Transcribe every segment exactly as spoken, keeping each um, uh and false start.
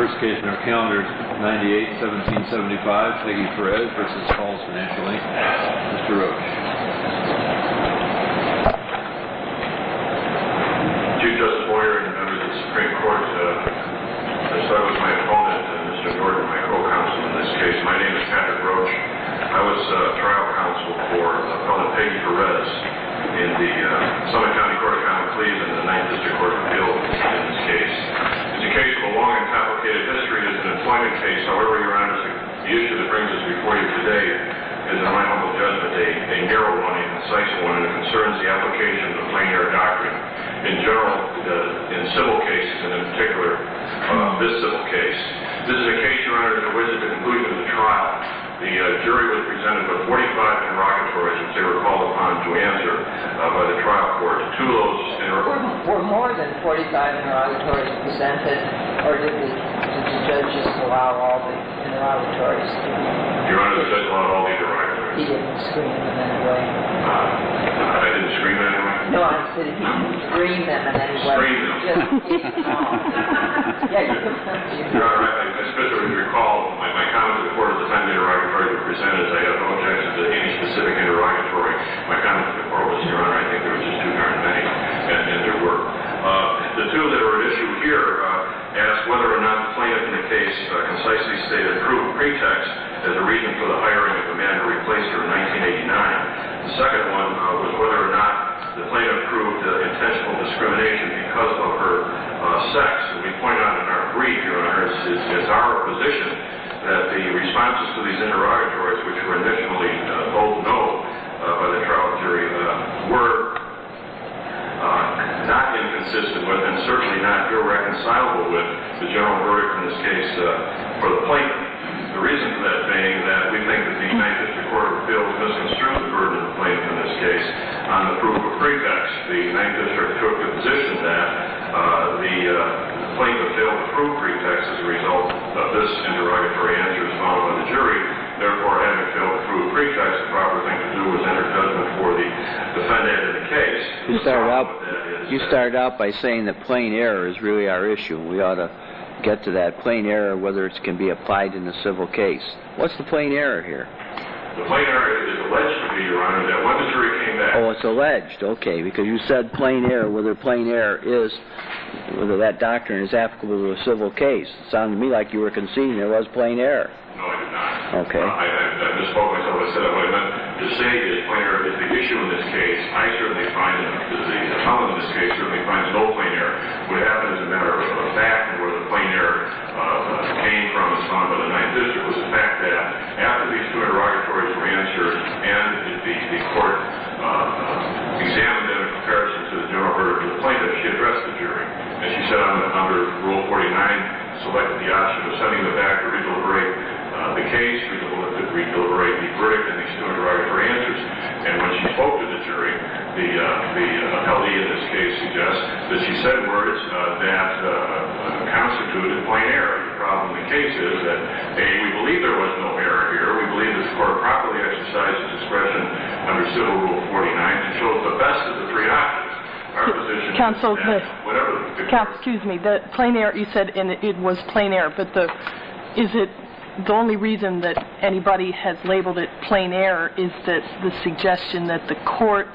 First case in our calendar, ninety-eight seventeen seventy-five, Peggy Perez versus Falls Financial Incorporated. Mister Roach. Chief Justice Boyer and members of the Supreme Court, uh, I start with my opponent, uh, Mister Norton, my co-counsel in this case. My name is Patrick Roach. I was uh, trial counsel for appellant Peggy Perez in the uh, Summit County Court of Common Pleas and the Ninth District Court of Appeals in this case. It's a case with a long and complicated history. It's an employment case. However, Your Honor, the issue that brings us before you today is, in my humble judgment, a, a narrow one, a concise one, and it concerns the application of the plain error doctrine in general, uh, in civil cases, and in particular, uh, this civil case. This is a case, Your Honor, that was at the conclusion of the trial. The uh, jury was presented with forty-five interrogatories, which they were called upon to answer uh, by the trial court. Two of those interrogatories were, were more than forty-five interrogatories presented, or did the, did the judge just allow all the interrogatories? Your Honor, the judge allowed all the interrogatories. He didn't screen them anyway. Uh, I didn't screen them anyway? No, I said he didn't screen them in any way. Screen them? Just, yeah, you can. Your Honor, I, I specifically recall my, my comment to the court at the time the interrogatories were presented. I have no objection to any specific interrogatory. My comment to the court was, Your Honor, I think there was just too darn many, and, and there were. Uh, the two that are at issue here uh, ask whether or not the plaintiff in the case uh, concisely stated proved pretext as a reason for the hiring of the man who replaced her in nineteen eighty-nine. The second one uh, was whether or not the plaintiff proved uh, intentional discrimination because of her uh, sex. And we point out in our brief, Your Honor, it's, it's, it's our position that the responses to these interrogatories, which were initially uh, told no uh, by the trial jury, uh, were uh, not inconsistent with and certainly not irreconcilable with the general verdict in this case uh, for the plaintiff. The reason for that being that we think that the Ninth District Court of Appeals misconstrued the burden of the plaintiff in this case on the proof of pretext. The Ninth District took the position that uh, the uh, plaintiff failed to prove pretext as a result of this interrogatory answers found by the jury. Therefore, having failed to prove pretext, the proper thing to do was enter judgment for the defendant in the case. You started out, you started out by saying that plain error is really our issue. We ought to get to that plain error, whether it can be applied in a civil case. What's the plain error here? The plain error is alleged to be, Your Honor, that when the jury came back... Oh, it's alleged. Okay, because you said plain error, whether plain error is, whether that doctrine is applicable to a civil case. It sounded to me like you were conceding there was plain error. No, I did not. Okay. Uh, I, I, I misspoke myself. I said what I meant to say is plain error is the issue in this case. I certainly find, and the appellant in this case certainly finds no plain error. What happened as a matter of fact, and where the plain error uh, came from is found by the Ninth District, was the fact that after these two interrogatories were answered and the, the court uh, examined them in comparison to the general verdict of the plaintiff, she addressed the jury. And she said on, under Rule forty-nine, selected the option of sending them back to redeliberate uh, the case, redeliberate the verdict and these two interrogatory answers. And when she spoke to the jury, the, uh, the uh, appellee in this case suggests that she said words uh, that uh, constituted plain error. The problem in the case is that, A, we believe there was no error here. We believe this court properly exercised its discretion under Civil Rule forty-nine and chose the best of the three options. Our position Counsel, is that whatever the Counsel, excuse me, the plain error, you said and it was plain error, but the is it the only reason that anybody has labeled it plain error is that the suggestion that the court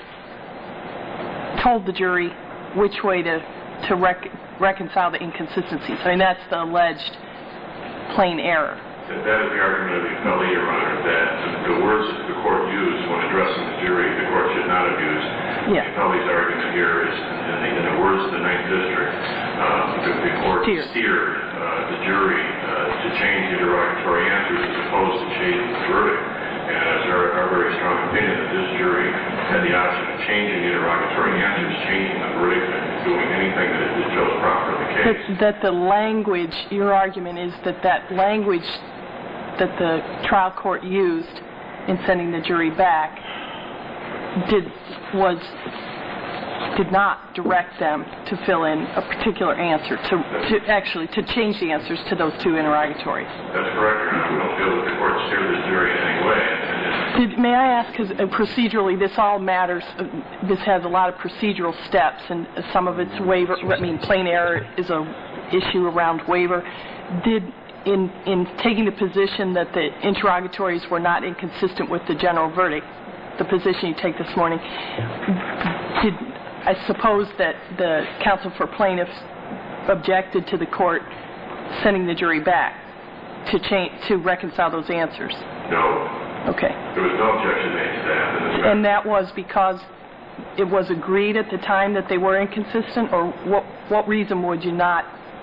told the jury which way to, to rec- reconcile the inconsistencies. I mean, that's the alleged plain error. That, that is the argument of the appellee, Your Honor, that the, the words that the court used when addressing the jury, the court should not have used. Yeah. The appellee's argument here is, in the, in the words of the Ninth District, uh, the, the court Steer. steered uh, the jury uh, to change the interrogatory answers as opposed to changing the verdict. And it's our, our very strong opinion that this jury had the option of changing the interrogatory answers, changing the verdict, and doing anything that it chose proper in the case. That, that the language, your argument is that that language that the trial court used in sending the jury back did was did not direct them to fill in a particular answer, to, to actually to change the answers to those two interrogatories. That's correct, Your Honor. We don't feel that the court steered the jury in any way. And And Did, may I ask, because procedurally this all matters, uh, this has a lot of procedural steps, and some of it's waiver, I mean, plain error is a issue around waiver. Did, in, in taking the position that the interrogatories were not inconsistent with the general verdict, the position you take this morning, did, I suppose that the counsel for plaintiffs objected to the court sending the jury back to change, to reconcile those answers? no. Okay. There was no objection made to that. And the- And that was because it was agreed at the time that they were inconsistent, or what, what reason would you not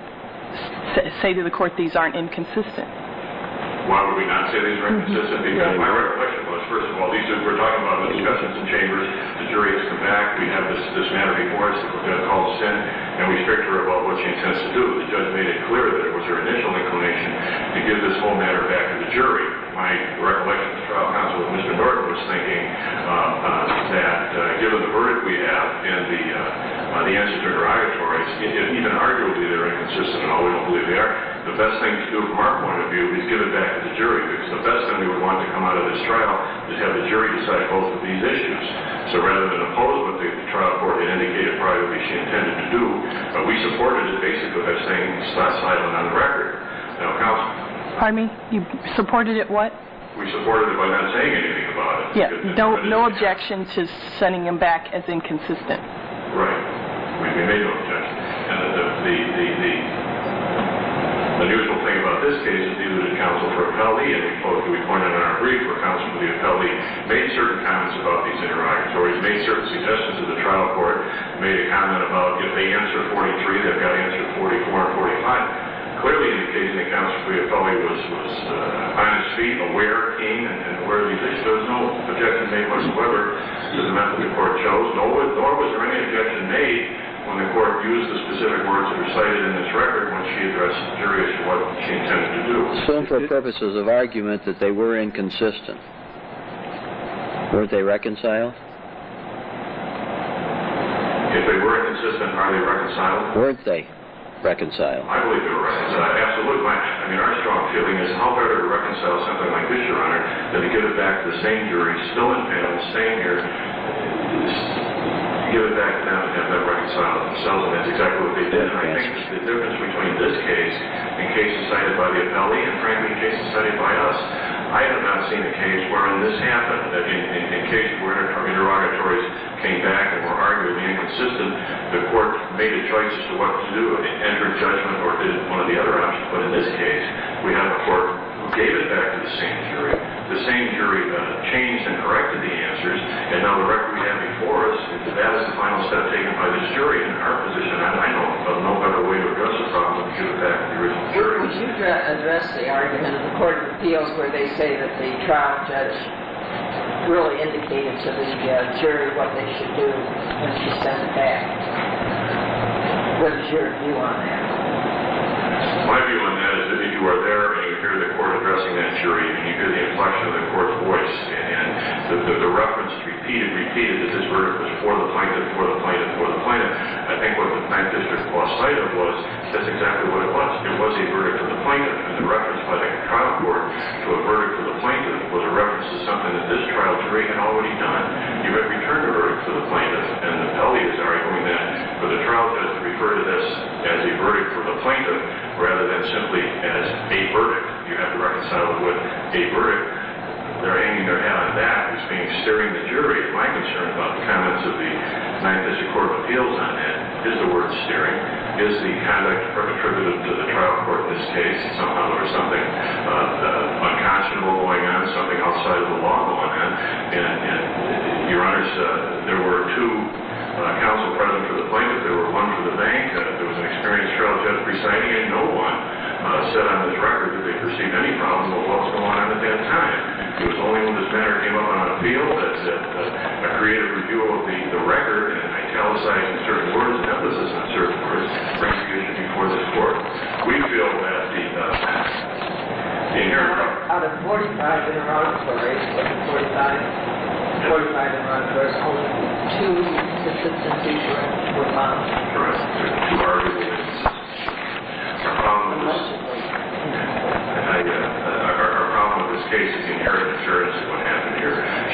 s- say to the court these aren't inconsistent? Why would we not say these are inconsistent? Because my recollection was, first of all, these are, we're talking about the discussions in chambers, the jury has come back, we have this, this matter before us, the judge called us in, and we speak to her about what she intends to do. The judge made it clear that it was her initial inclination to give this whole matter back to the jury. My recollection of the trial counsel with Mister Norton was thinking uh, uh, that uh, given the verdict we have and the uh, uh, the answers to interrogatories, even arguably they're inconsistent, and all we don't believe they are, the best thing to do from our point of view is give it back to the jury, because the best thing we would want to come out of this trial is have the jury decide both of these issues. So rather than oppose what the trial court had indicated privately she intended to do, uh, we supported it basically by saying stop silent on the record. Now, counsel, Pardon me? You supported it what? we supported it by not saying anything about it. Yeah, Because- no, because no it's- objection to sending him back as inconsistent. Right. We, we made no objection. And the, the, the, the, the unusual thing about this case is neither did counsel for appellee, and we, both, we pointed in our brief where counsel for the appellee made certain comments about these interrogatories, made certain suggestions to the trial court, made a comment about if they answer forty-three, they've got to answer forty-four and forty-five. Clearly indicating that counsel for the appellee was, was uh, on his feet, aware, keen, and, and aware of these issues. There was no objection made whatsoever to the method the court chose, nor was, nor was there any objection made when the court used the specific words that were cited in this record when she addressed the jury as to what she intended to do. Assume for purposes of argument that they were inconsistent. Weren't they reconciled? If they were inconsistent, are they reconciled? Weren't they reconciled? I believe they were reconciled. Absolutely. My, I mean, our strong feeling is how better to reconcile something like this, Your Honor, than to give it back to the same jury, still in panel, staying here, give it back to them and have them reconcile it themselves, and that's exactly what they did. And I think the difference between this case and cases cited by the appellee and, frankly, cases cited by us, I have not seen a case wherein this happened, that in, in, in cases where interrogatories came back and were arguably inconsistent, the court made a choice as to what to do, it entered judgment or did one of the other options. But in this case, we have a court who gave it back to the same jury. The same jury uh, changed and corrected the answers, and now the record we have before us, that is the final step taken by this jury. In our position, I, I know of no better way to address the problem than to give it back to the original jury. Would you dra- address the argument of the Court of Appeals where they say that the trial judge really indicated to the uh, jury what they should do when she sent it back? What is your view on that? My view on that is that if you are there and you hear the court addressing that jury and you hear the inflection of the court's voice and, and the, the, the reference repeated, repeated that this verdict was for the plaintiff, for the plaintiff, for the plaintiff, I think what the Ninth District lost sight of was that's exactly what it was. It was a verdict for the plaintiff, and the reference by the trial court to a verdict for the plaintiff was a reference to something that this trial jury had already done. You had returned a verdict for the plaintiff, and the appellee is arguing that for the trial judge to refer to this as a verdict for the plaintiff rather than simply as a verdict. You have to reconcile it with a verdict. They're hanging their hat on that as being steering the jury. My concern about the comments of the Ninth District Court of Appeals on that is the word steering, is the conduct attributed to the trial court in this case. Somehow there was something uh, uh, unconscionable going on, something outside of the law going on. And, and Your Honors, uh, there were two uh, counsel present for the plaintiff. There were one for the bank. Uh, there was an experienced trial judge presiding, and no one uh, said on this record that they perceived any problem with what was going on at that time. It was only when this matter came up on appeal that, that uh, a creative review of the, the record and italicizing certain words and emphasis on certain words brings the issue before this court. We feel that the, uh, the inherent... Out of forty-five interrogatories, forty-five, forty-five interrogatories, only two consistencies were were found. Correct. There's two arguable instances. Our problem with this... I, uh, our, our problem with this case is the inherent insurance of what happened here.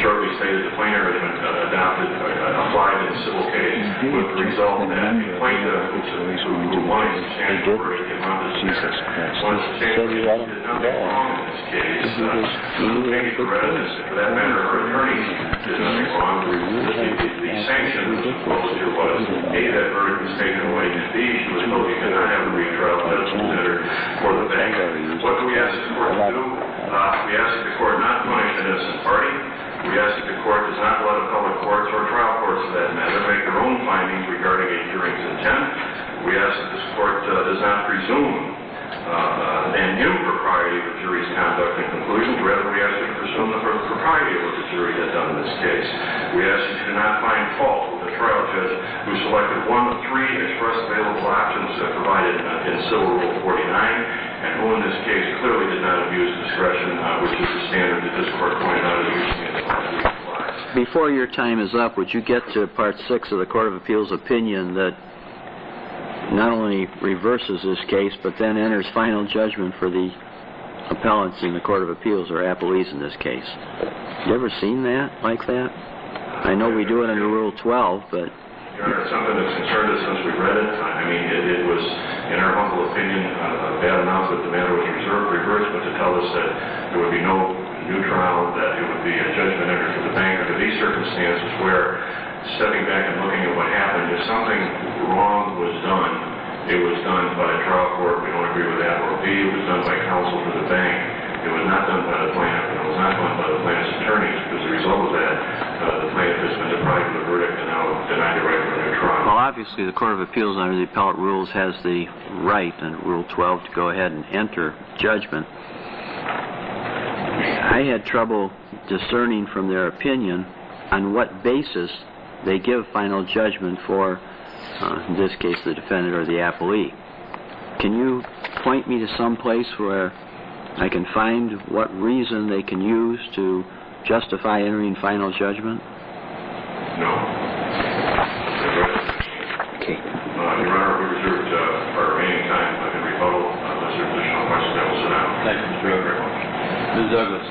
shortly stated the plain error has been uh, adopted, uh, applied in a civil case, with the result that the plaintiff, who wanted substantial verdict in one of the Jesus Christ. one of the So you let him did nothing go. wrong in this case. He Uh, was, he was a Amy good Perez, case. for that matter, her attorneys did nothing wrong. The, the, the sanction was imposed here was, A, that verdict was taken away, and B, she was told you cannot have a retrial judge considered for the bank. What do we ask the court to do? Uh, we ask that the court not punish an innocent party. We ask that the court does not let appellate courts or trial courts, for that matter, make their own findings regarding a jury's intent. We ask that this court uh, does not presume uh, an impropriety of the jury's conduct and conclusions. Rather, we ask you to presume the propriety of what the jury has done in this case. We ask that you do not find fault with the trial judge who selected one of three express available options uh, provided uh, in Civil Rule forty-nine, and who in this case clearly did not abuse discretion, uh, which is the standard that this court pointed out as recently as last week applies. Before your time is up, would you get to Part six of the Court of Appeals opinion that not only reverses this case, but then enters final judgment for the appellants in the Court of Appeals or appellees in this case? You ever seen that, like that? I know we do it under Rule twelve, but... Your Honor, it's something that's concerned us since we read it. I mean, it, it was, in our humble opinion, uh, bad enough that the matter was reserved, reversed, but to tell us that there would be no new trial, that it would be a judgment entered for the bank under these circumstances where, stepping back and looking at what happened, if something wrong was done, it was done by a trial court, we don't agree with that, or B, it was done by counsel for the bank. It was not done by the plaintiff, and it was not done by the plaintiff's attorneys. As a result of that, uh, the plaintiff has been deprived of the verdict and now denied the right for a new trial. Well, obviously, the Court of Appeals under the appellate rules has the right, under Rule twelve, to go ahead and enter judgment. I had trouble discerning from their opinion on what basis they give final judgment for, uh, in this case, the defendant or the appellee. Can you point me to some place where I can find what reason they can use to justify entering final judgment? No. Okay. Uh, Your Honor, we reserved uh, our remaining time uh, in rebuttal. Unless there are additional questions, I will sit down. Thank you, Mister very much. Miz Douglas.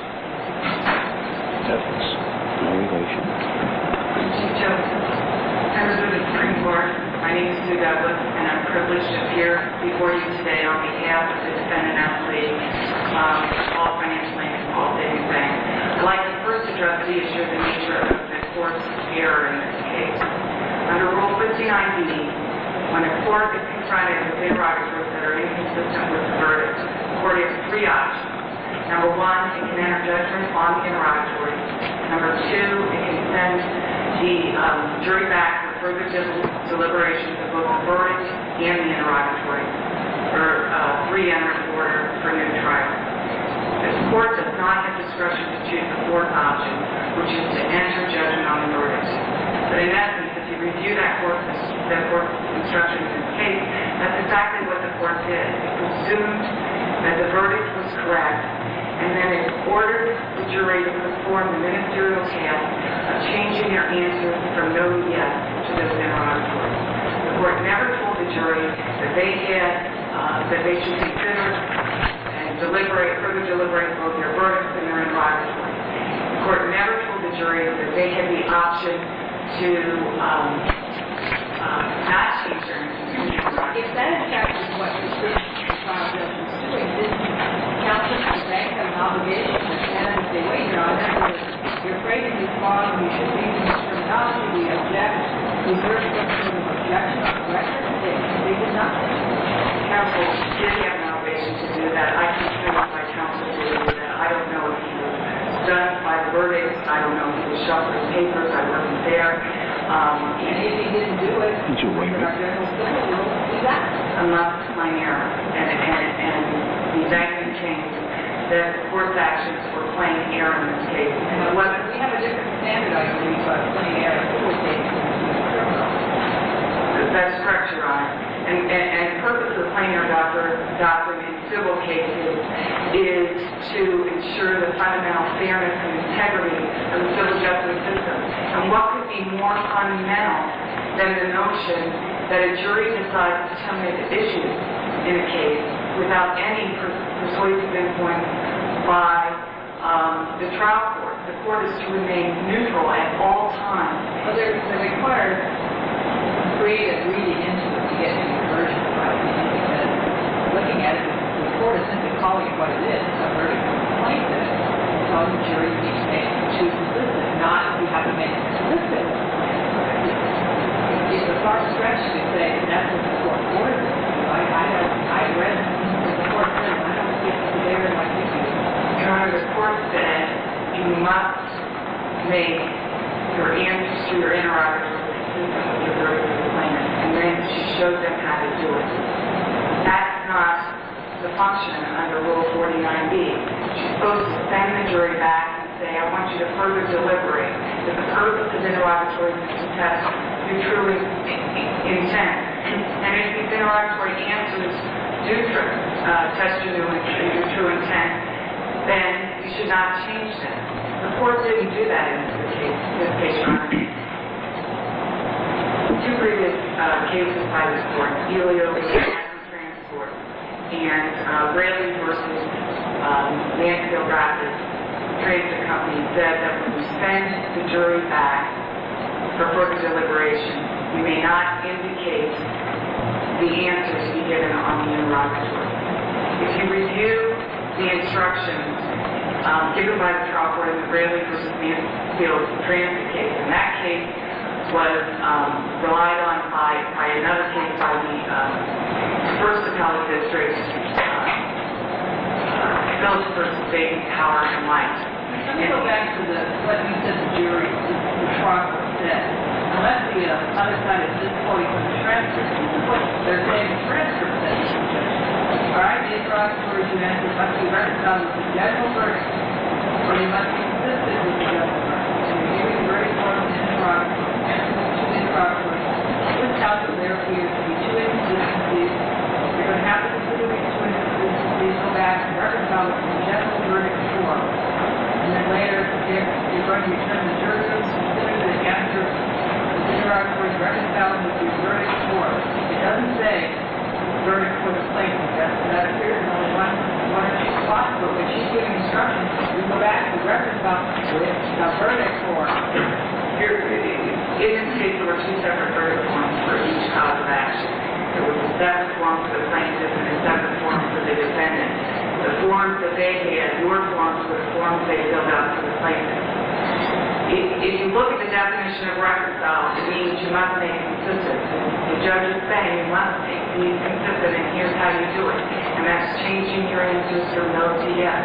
Douglas. No relation. Chief Justice, members of the Supreme Court, my name is Sue Douglas, and I'm privileged to appear before you today on behalf of the defendant appellee, um, All Financial Bank and Paul Savings Bank. I'd like to first address the issue of the nature of the court's error in this case. Under Rule fifty-nine B, when a court is confronted with interrogatories that are inconsistent with the verdict, the court has three options. Number one, it can enter judgment on the interrogatory. Number two, it can send the um, jury back for further del- deliberations of both the verdict and the interrogatory, or uh, three, enter an order for new trial. The court does not have discretion to choose the fourth option, which is to enter judgment on the verdict. But in essence, if you review that court's, that court's instructions in the case, that's exactly what the court did. It presumed that the verdict was correct, and then it ordered the jury to perform the ministerial task of changing their answer from no to yes to those interrogatories. The court never told the jury that they had, uh, that they should consider and deliberate, further deliberate both their verdicts and their interrogatories. The court never told the jury that they had the option to um, uh, not change their answer. If that in fact is what the trial judge was doing, then counsel to the bank have an obligation to stand and say, wait, Your Honor, you're phrasing this wrong, you should be using this terminology, we object, we heard some sort of objection on the record, they, they did not. Counsel did have an obligation to do that. I can tell you my counsel did do that. I don't know if he was done by the verdict. I don't know if he was shuffling papers. I wasn't there. Um, And if he didn't do it, Did you waive in our it? general civil rules, do that. unless it's plain error. And, and, and the banking changed that the court's actions were plain error in this case. And it wasn't, We have a different standard, I believe, but plain error civil cases. that's correct, Your Honor. And, and, and the purpose of the plain error doctrine, doctrine in civil cases is to ensure the fundamental fairness and integrity of the civil justice system. And what could be more fundamental than the notion that a jury decides to terminate the issues in a case without any per- persuasive influence by um, the trial court? The the court is to remain neutral at all times. Well, they're, they're required creative reading into it to get to the version of what it is, because looking at it, the court is simply calling it what it is, a verdict of complaint that it's telling the jury you need to make two consistent, not you have to make it consistent. It's a far stretch to say that that's what the court ordered. I, I don't, I read what the court said, and I don't see it there like you do. Your Honor, the court said you must make your answers to your interrogatories consistent with your verdict of complaint, and then she showed them how to do it. That's not the function under Rule forty-nine B. She's supposed to send the jury back and say, I want you to further deliberate that the purpose of interrogatories is to test your true intent. And if these interrogatory answers do uh, test your, your true intent, then you should not change them. The court didn't do that in this case, this case, Your Honor. Two previous uh, cases by this court, Elio Transport and uh, Bradley versus um, Mansfield Rapids Transit Company, said that when you send the jury back for further deliberation, you may not indicate the answer to be given on the interrogatory. If you review the instructions um, given by the trial court in the Bradley versus Mansfield Transit case, and that case was um, relied on by, by another case by the um, First Appellate District, uh, uh, Phillips versus Dayton Power and Light. Let me go back to the, what you said the jury, the, the trial court said. Unless the uh, other side is just quoting from the transcript, what they're saying the transcript says. All right, the interrogatories you answer must be reconciled with the general verdict, or you must be consistent with the general verdict. And reviewing the verdict form of the interrogatory, answers to the interrogatory, this house will there appear to be two inconsistencies. You're going to have to consider these two inconsistencies, go back and reconcile with the general verdict form. And then later, if you're going to return the jury to consider the answer the interrogatory reconciled with the verdict form. It doesn't say verdict for the plaintiff. That, that appears in only one, one or two spots, but when she's giving instructions, we go back to reconcile with the verdict form. Here, in this case, there were two separate verdict forms for each cause of action. There was a separate form for the plaintiff and a separate form for the defendant. The forms that they had, your forms, were the forms they filled out for the plaintiff. If, if you look at the definition of reconcile, it means you must make it consistent. The judge is saying you must make these consistent, and here's how you do it. And that's changing your answers from no to yes.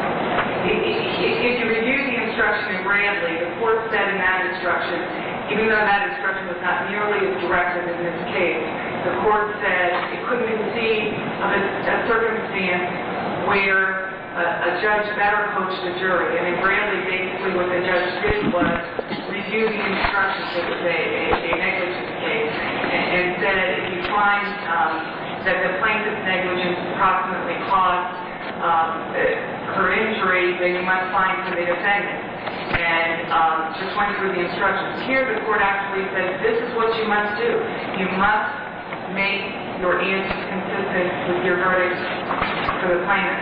If, if, if you review the instruction in Bradley, the court said in that instruction, even though that instruction was not nearly as directive in this case, the court said it couldn't conceive of a, a circumstance where a, a judge better coached the jury. And in Bradley, basically what the judge did was review the instructions. It was a, a, a negligence case, and, and said if you find um, that the plaintiff's negligence approximately caused um, her injury, then you must find for the defendant. And um, just went through the instructions. Here, the court actually said, this is what you must do. You must make your answers consistent with your verdict for the plaintiff.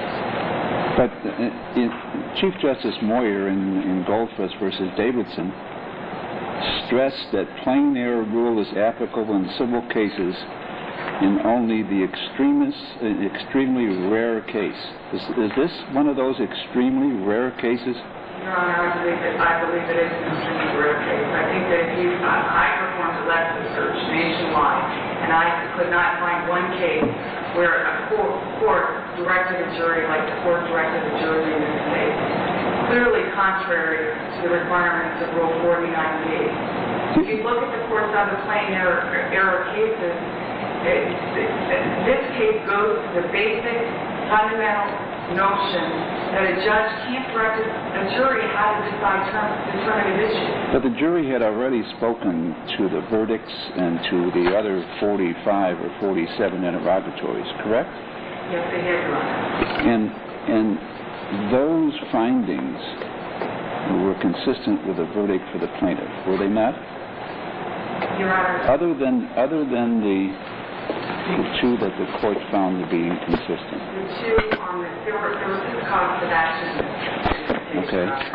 But uh, in, Chief Justice Moyer in, in Goldfuss versus Davidson stressed that plain error rule is applicable in civil cases in only the extremist, uh, extremely rare case. Is, is this one of those extremely rare cases? Your Honor, I believe that I believe it is an extremely rare case. I think that if you, I, I performed a Lexis search nationwide, and I could not find one case where a court, court directed a jury like the court directed a jury in this case, clearly contrary to the requirements of Rule forty-nine B. If you look at the court's other plain error, error cases, it, it, this case goes to the basic, fundamental notion that a judge can't direct a jury how to decide determinative issues. But the jury had already spoken to the verdicts and to the other forty-five or forty-seven interrogatories, correct? Yes, they had, Your Honor. And, and those findings were consistent with the verdict for the plaintiff, were they not? Your Honor. Other than, other than the, the two that the court found to be inconsistent. The two on the, there were, there were two causes of action. Okay.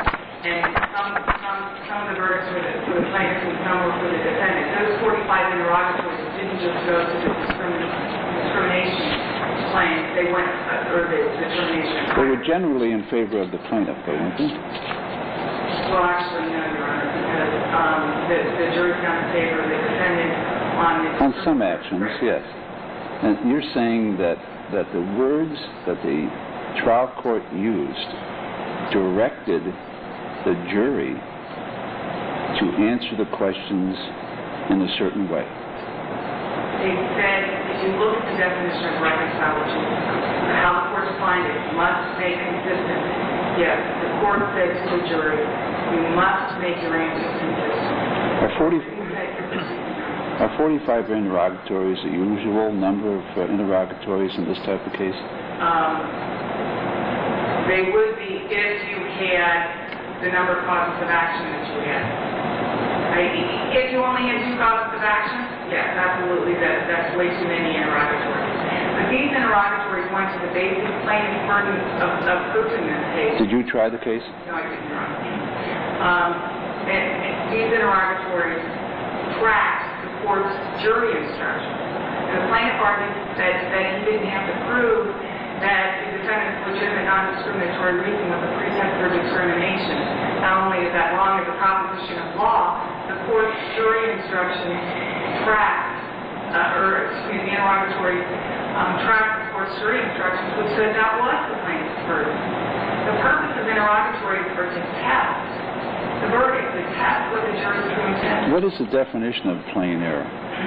and some, some, some of the verdicts were the, for the plaintiff and some were for the defendant. Those forty-five interrogatories didn't just go to the discrimin- discrimination claims, they went, uh, or the determination. They were generally in favor of the plaintiff, though, weren't they? Well, actually, no, Your Honor, because um, the, the jury found in favor of the defendant on the... On some actions, yes. And you're saying that, that the words that the trial court used directed the jury to answer the questions in a certain way. They said, if you look at the definition of reconcile, which is how the court defined it, must make consistent. Yes, the court said to the jury, you must make your answers consistent. Are forty, are forty-five interrogatories the usual number of uh, interrogatories in this type of case? Um, they would be if you had the number of causes of action that you had. I, if you only had two causes of action, yes, absolutely, that, that's way too many interrogatories. But these interrogatories went to the basic plaintiff's burden of, of proof in this case. Did you try the case? No, I didn't, Your Honor. Um, and, and these interrogatories tracked the court's jury instruction. And the plaintiff argued that, that he didn't have to prove that the defendant's legitimate non-discriminatory reason was a pretext for discrimination. Not only is that wrong as a proposition of law, the court's jury instruction tracked, uh, or excuse me, interrogatory um, tracked the court's jury instructions, which said that was the plaintiff's burden. The purpose of interrogatories are to test the verdict, to test what the jury's true intent. What is the definition of plain error?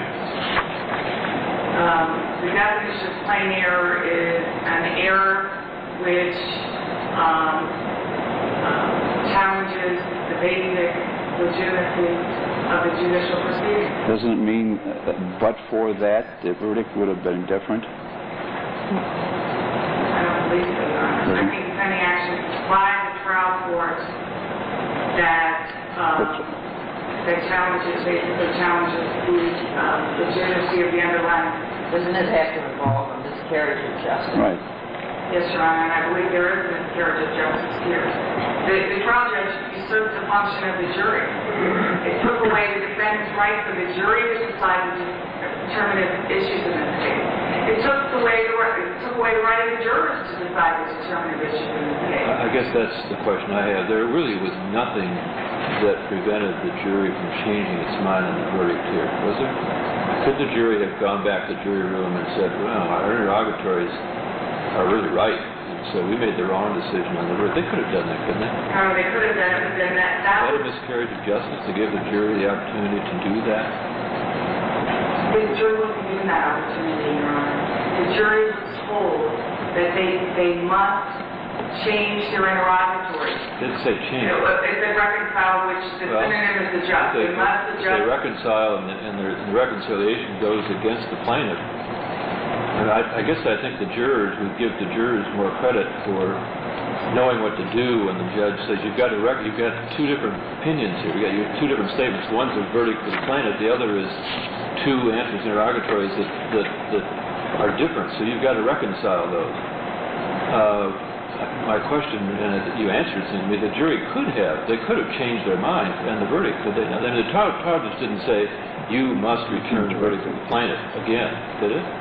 Um, the definition of plain error is an error which um, um, challenges the basic legitimacy of the judicial proceeding. Doesn't it mean, uh, but for that, the verdict would have been different? I don't believe so, Your Honor. I think it's any action by the trial court that um, that challenges, basically challenges the um, legitimacy of the underlying. Doesn't it have to involve a miscarriage of justice? Right. Yes, Your Honor, and I believe there is a miscarriage of justice here. The, the trial judge usurped the function of the jury. It took away the defendant's right for the jury to decide the determinative issues in this case. It took away the right, it took away the right of the jurors to decide the determinative issues in this case. I guess that's the question I have. There really was nothing that prevented the jury from changing its mind on the verdict here, was there? Could the jury have gone back to the jury room and said, well, our interrogatories are really right, and so we made the wrong decision on the verdict? They could have done that, couldn't they? No, they could have done it, but then that, that Is that was... a miscarriage of justice to give the jury the opportunity to do that? The jury wasn't given that opportunity, Your Honor. The jury was told that they, they must change their interrogatories. It didn't say change. It, it said reconcile, which the Well, synonym is adjust. They, They must they adjust. reconcile, and, and their, the reconciliation goes against the plaintiff. And I, I guess I think the jurors would give the jurors more credit for knowing what to do when the judge says you've got a rec- you've got two different opinions here. You got you have two different statements. One's a verdict for the plaintiff. The other is two answers interrogatories that, that, that are different. So you've got to reconcile those. Uh, my question, and you answered it to me, the jury could have, they could have changed their mind and the verdict, could they? Now, then the trial trial just didn't say you must return the verdict to the plaintiff again, did it?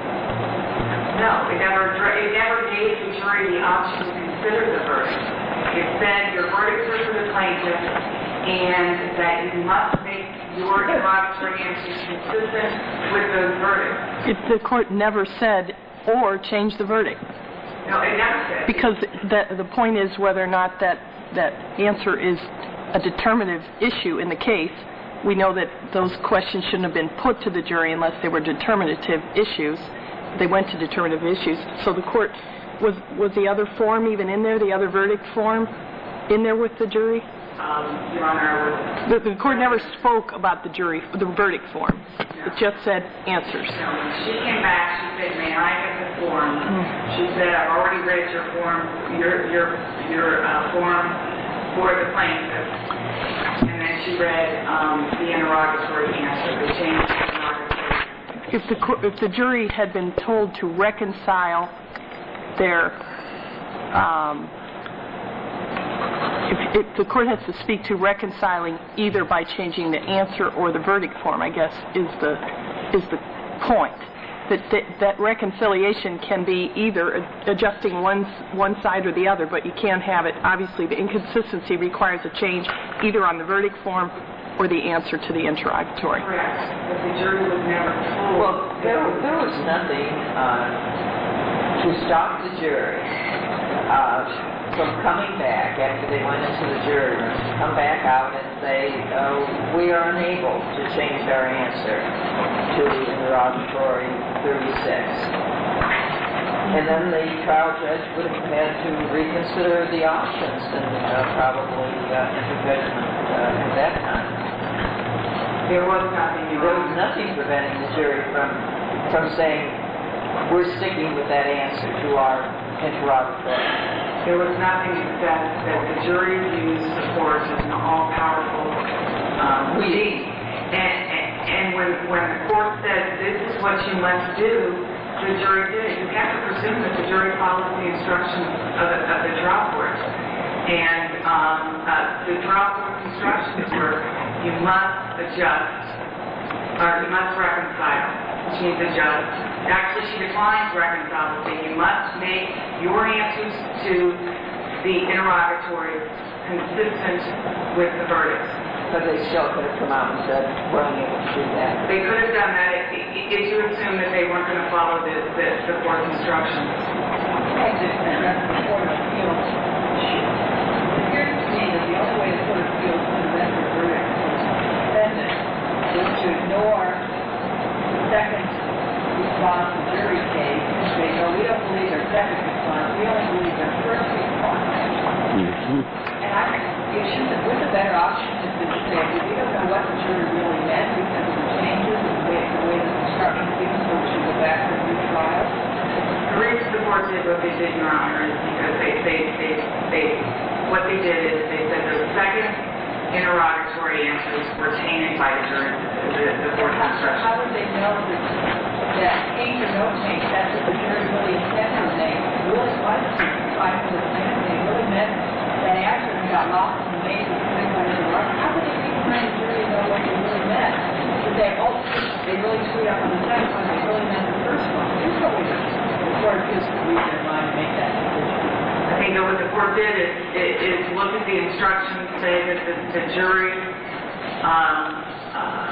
No, it never, it never gave the jury the option to consider the verdict. It said your verdicts are for the plaintiff and that you must make your interrogatory answers consistent with those verdicts. It, the court never said or changed the verdict. No, it never said. Because the, the point is whether or not that, that answer is a determinative issue in the case. We know that those questions shouldn't have been put to the jury unless they were determinative issues. They went to determinative issues. So the court, was was the other form even in there, the other verdict form in there with the jury? Um, Your Honor, I would... The, the court never spoke about the jury, the verdict form. It just said answers. No, when she came back, she said, may I get the form? Mm. She said, I've already read your form, your, your, your uh, form for the plaintiff. And then she read um, the interrogatory answer, the change in interrogatory. If the co- if the jury had been told to reconcile their um, if, if the court has to speak to reconciling either by changing the answer or the verdict form, I guess, is the is the point. That, that that reconciliation can be either adjusting one one side or the other, but you can't have it. Obviously, the inconsistency requires a change either on the verdict form or the answer to the interrogatory. Correct, but the jury was never told. Well, there, there was nothing uh, to stop the jury uh, from coming back after they went into the jury room, come back out and say, oh, we are unable to change our answer to the interrogatory thirty-six. And then the trial judge would have had to reconsider the options and uh, probably uh, enter judgment uh, at that time. There was nothing. There was nothing preventing the jury from from saying, we're sticking with that answer to our interrogatory. There was nothing that, that the jury used the court as an all-powerful um, we. And, and, and when, when the court said, this is what you must do, the jury did. You have to presume that the jury follows the instructions of the, of the trial court. And um, uh, the trial court's instructions were, you must adjust, or you must reconcile, which means adjust. Actually, she declines reconcile, saying you must make your answers to the interrogatory consistent with the verdict. But they still could have come out and said, we're unable to do that. They could have done that if, if you assume that they weren't going to follow the, the, the court's instructions. I just addressed the Court of Appeals issue. It appears to me that the only way the Court of Appeals could have entered a verdict for the defendant was to ignore the second response to the jury case and say, no, we don't believe their second response, we only believe their first response. Mm-hmm. And I think it should have been a better option to say, we don't know what the jury really meant because of the changes in the way, the way the instructions given, so we should go back to a new trial. The reason the court did what they did, Your Honor, is because they, they, they, they, what they did is they said the second interrogatory answers were tainted by the jury, the, the court's How, instructions. how would they know that, that change or no change, that's what the jury really intended, and they really wanted to fight for the defendant, they really meant that answer and got lost in the maze of the second interrogatory. How would they be behind the jury to know what they really meant? That they, oh, they really screwed up on the second one, they really meant the first one. There's no way that the court of appeals could read their mind and make that decision. I think that what the court did is, is, is look at the instructions, say that the, the jury, um, uh,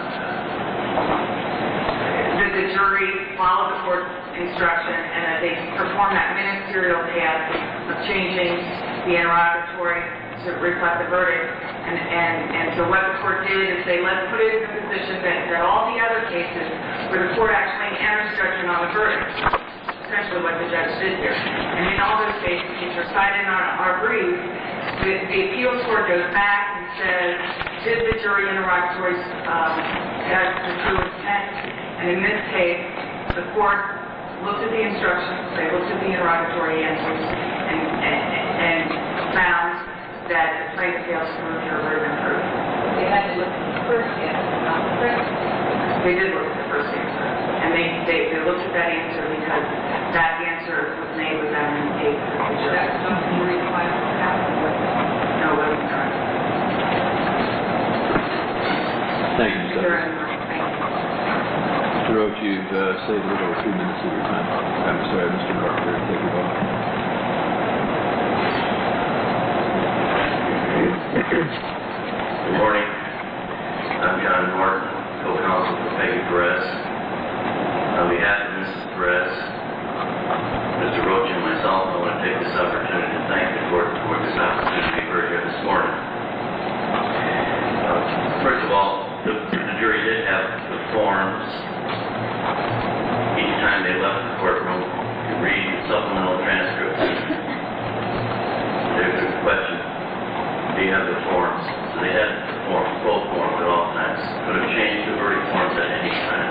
that the jury followed the court's instruction and that they performed that ministerial task of changing the interrogatory to reflect the verdict. And, and, and so what the court did is say, let's put it in the position that, that all the other cases where the court actually enters judgment on the verdict, essentially what the judge did here. And in all those cases, which are cited in our, our brief, the, the appeals court goes back and says, did the jury interrogatories um, have the true intent? And in this case, the court looked at the instructions, they looked at the interrogatory answers, and, and, and found that the plaintiff failed to prove her verdict and proof. They had to look at the first answer, not the second. They did look at the first answer, and they, they, they looked at that answer because that answer was made with them in the case of the jury. That's something you read final happened with it. No, it wasn't done. Thank you, Mister Sure, Evans. thank you. Mister Roach, you've uh, saved a little over two minutes of your time. I'm sorry, Mister Carpenter, take it off. Good morning. I'm John Norton, co-counsel for Peggy Perez. On behalf of Missus Perez, Mister Roach, and myself, I want to take this opportunity to thank the court for this opportunity we're here this morning. Uh, first of all, the, the jury did have the forms each time they left the courtroom to read supplemental transcripts. There's a question. Do you have the forms? So they had the forms, both forms at all times. Could have changed the verdict forms at any time.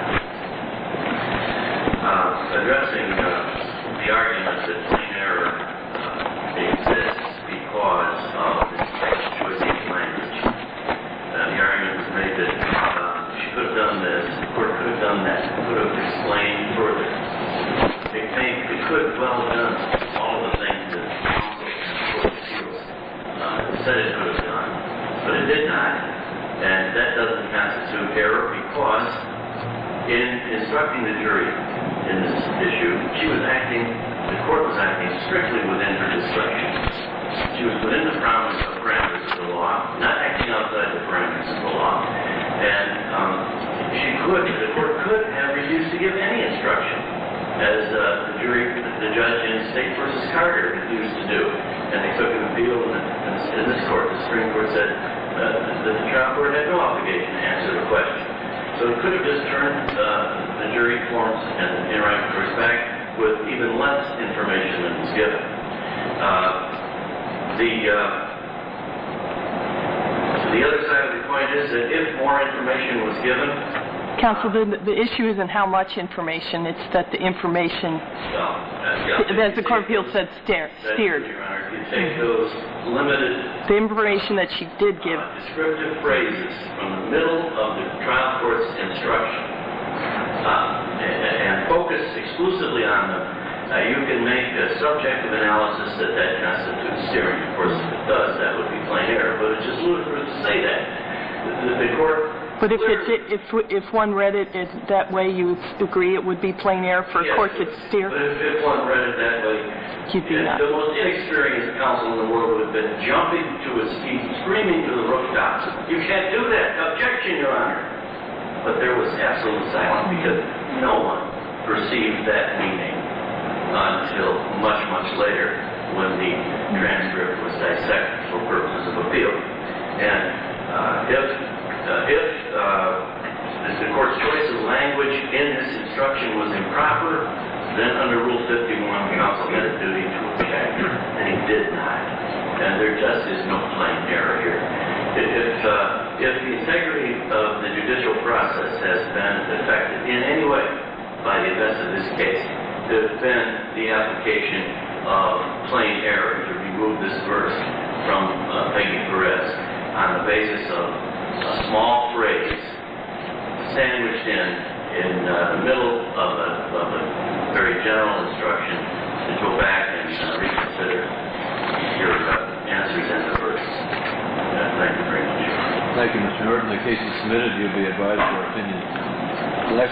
Uh, addressing uh, the argument that plain error uh, exists because of this choice of language. Uh, the argument was made that uh, she could have done this, the court could have done that, could have explained further. They think they could have well done all the things that counsel and the court of appeals uh, said it could have done, but it did not. And that doesn't constitute error because in instructing the jury in this issue, she was acting, the court was acting strictly within her discretion. She was within the parameters of the law, not acting outside the parameters of the law. And um, she could, the court could have refused to give any instruction, as uh, the jury, the judge in State versus Carter refused to do. And they took an appeal, and in this court, the Supreme Court said uh, that the trial court had no obligation to answer the question. So it could have just turned uh, the jury forms and interrogatories back with even less information than was given. Uh, the uh, the other side of the coin is that if more information was given, Counsel, the, the issue isn't how much information, it's that the information, well, uh, yeah, as the Court of Appeals said, steer, that's steered. Your Honor, if you take those limited The information that she did give. uh, descriptive phrases from the middle of the trial court's instruction uh, and, and focus exclusively on them, uh, you can make a subjective analysis that that constitutes steering. Of course, if it does, that would be plain error, but it's just ludicrous to say that. The, the court But if it's, if, if one read it, it that way, you agree it would be plain error for a Yes, court to but- steer? But if, if one read it that way, You'd be and not. the most inexperienced counsel in the world would have been jumping to his feet, screaming to the rooftops, "You can't do that! Objection, Your Honor!" But there was absolute silence because no one perceived that meaning until much, much later when the transcript was dissected for purposes of appeal. And uh, if Uh, if uh, the court's choice of language in this instruction was improper, then under Rule fifty-one, counsel had a duty to object, and he did not. And there just is no plain error here. If, uh, if the integrity of the judicial process has been affected in any way by the events of this case, there's been the application of plain error to remove this verse from uh, Peggy Perez on the basis of a small phrase sandwiched in in uh, the middle of a, of a very general instruction to go back and uh, reconsider your uh, answers and the verse. Uh, thank you very much. Thank you, Mister Norton. The case is submitted. You'll be advised of our opinion.